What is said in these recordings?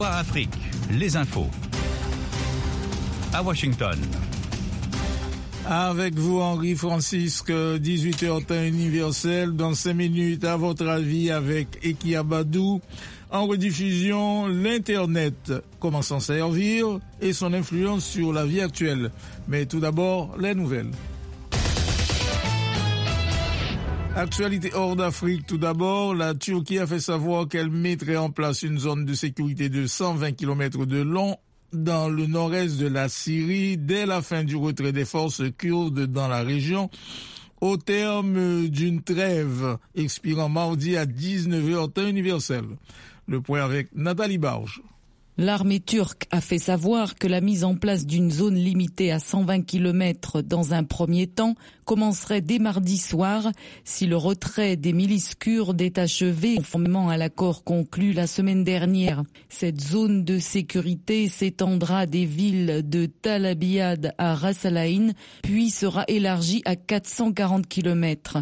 Afrique, les infos. À Washington. Avec vous, Henri Francisque, 18h temps universel. Dans 5 minutes, à votre avis, avec Eki Abadou. En rediffusion, l'Internet, comment s'en servir et son influence sur la vie actuelle. Mais tout d'abord, les nouvelles. Actualité hors d'Afrique, tout d'abord, la Turquie a fait savoir qu'elle mettrait en place une zone de sécurité de 120 km de long dans le nord-est de la Syrie dès la fin du retrait des forces kurdes dans la région, au terme d'une trêve expirant mardi à 19h temps universel. Le point avec Nathalie Barge. L'armée turque a fait savoir que la mise en place d'une zone limitée à 120 km dans un premier temps commencerait dès mardi soir si le retrait des milices kurdes est achevé conformément à l'accord conclu la semaine dernière. Cette zone de sécurité s'étendra des villes de Tal Abyad à Ras Al Ain, puis sera élargie à 440 km.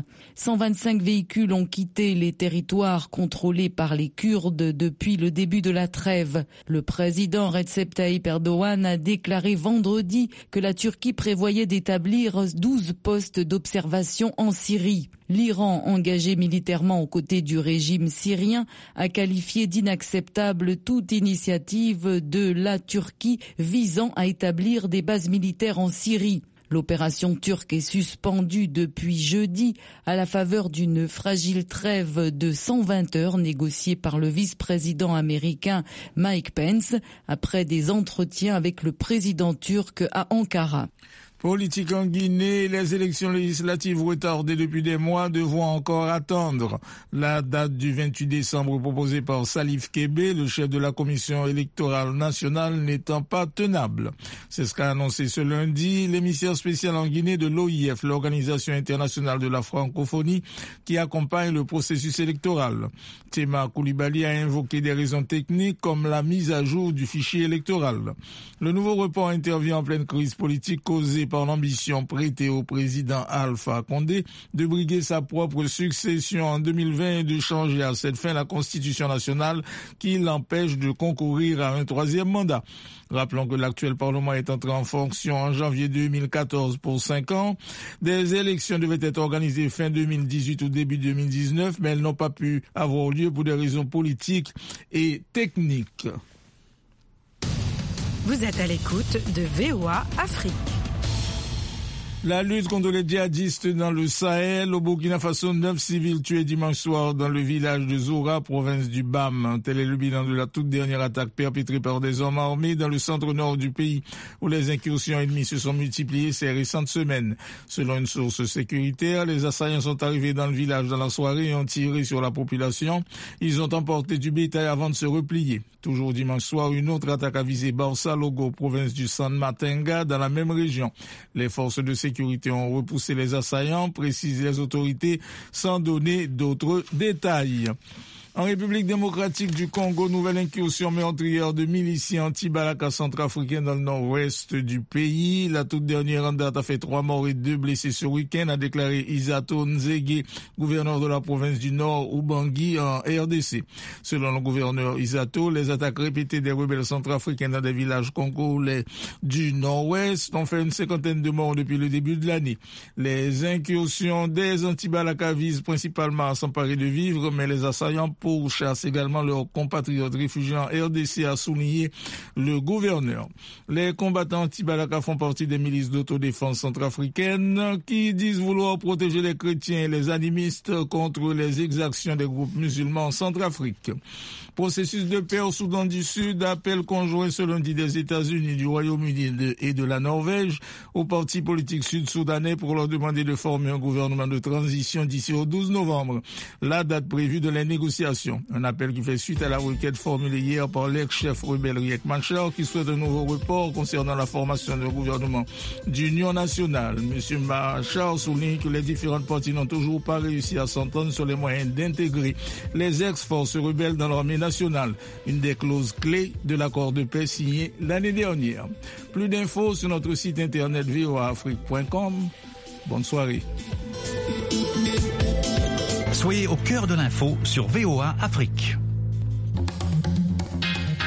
125 véhicules ont quitté les territoires contrôlés par les Kurdes depuis le début de la trêve. Le président Recep Tayyip Erdogan a déclaré vendredi que la Turquie prévoyait d'établir 12 postes d'observation en Syrie. L'Iran, engagé militairement aux côtés du régime syrien, a qualifié d'inacceptable toute initiative de la Turquie visant à établir des bases militaires en Syrie. L'opération turque est suspendue depuis jeudi à la faveur d'une fragile trêve de 120 heures négociée par le vice-président américain Mike Pence après des entretiens avec le président turc à Ankara. Politique en Guinée, les élections législatives retardées depuis des mois devront encore attendre. La date du 28 décembre proposée par Salif Kébé, le chef de la commission électorale nationale, n'étant pas tenable. C'est ce qu'a annoncé ce lundi l'émissaire spécial en Guinée de l'OIF, l'Organisation internationale de la francophonie, qui accompagne le processus électoral. Tema Koulibaly a invoqué des raisons techniques comme la mise à jour du fichier électoral. Le nouveau report intervient en pleine crise politique causée par l'ambition prêtée au président Alpha Condé de briguer sa propre succession en 2020 et de changer à cette fin la constitution nationale qui l'empêche de concourir à un troisième mandat. Rappelons que l'actuel Parlement est entré en fonction en janvier 2014 pour 5 ans. Des élections devaient être organisées fin 2018 ou début 2019, mais elles n'ont pas pu avoir lieu pour des raisons politiques et techniques. Vous êtes à l'écoute de VOA Afrique. La lutte contre les djihadistes dans le Sahel. Au Burkina Faso, 9 civils tués dimanche soir dans le village de Zora, province du Bam. Tel est le bilan de la toute dernière attaque perpétrée par des hommes armés dans le centre-nord du pays, où les incursions ennemies se sont multipliées ces récentes semaines. Selon une source sécuritaire, les assaillants sont arrivés dans le village dans la soirée et ont tiré sur la population. Ils ont emporté du bétail avant de se replier. Toujours dimanche soir, une autre attaque a visé Barça Logo, province du San Matenga, dans la même région. Les forces de sécurité ont repoussé les assaillants, précisent les autorités, sans donner d'autres détails. En République démocratique du Congo, nouvelle incursion meurtrière de miliciens anti-Balaka centrafricains dans le nord-ouest du pays. La toute dernière en date a fait 3 morts et 2 blessés ce week-end, a déclaré Isato Nzege, gouverneur de la province du Nord, Ubangui, en RDC. Selon le gouverneur Isato, les attaques répétées des rebelles centrafricains dans des villages congolais du nord-ouest ont fait une 50aine de morts depuis le début de l'année. Les incursions des anti-Balaka visent principalement à s'emparer de vivres, mais les assaillants pourchassent également leurs compatriotes réfugiés en RDC, a souligné le gouverneur. Les combattants anti-Balaka font partie des milices d'autodéfense centrafricaines qui disent vouloir protéger les chrétiens et les animistes contre les exactions des groupes musulmans en Centrafrique. Processus de paix au Soudan du Sud, appel conjoint ce lundi des États-Unis, du Royaume-Uni et de la Norvège aux partis politiques sud-soudanais pour leur demander de former un gouvernement de transition d'ici au 12 novembre, la date prévue de la négociation. Un appel qui fait suite à la requête formulée hier par l'ex-chef rebelle Riek Machar qui souhaite un nouveau report concernant la formation d'un gouvernement d'union nationale. M. Machar souligne que les différentes parties n'ont toujours pas réussi à s'entendre sur les moyens d'intégrer les ex-forces rebelles dans l'armée nationale, une des clauses clés de l'accord de paix signé l'année dernière. Plus d'infos sur notre site internet voaafrique.com. Bonne soirée. Soyez au cœur de l'info sur VOA Afrique.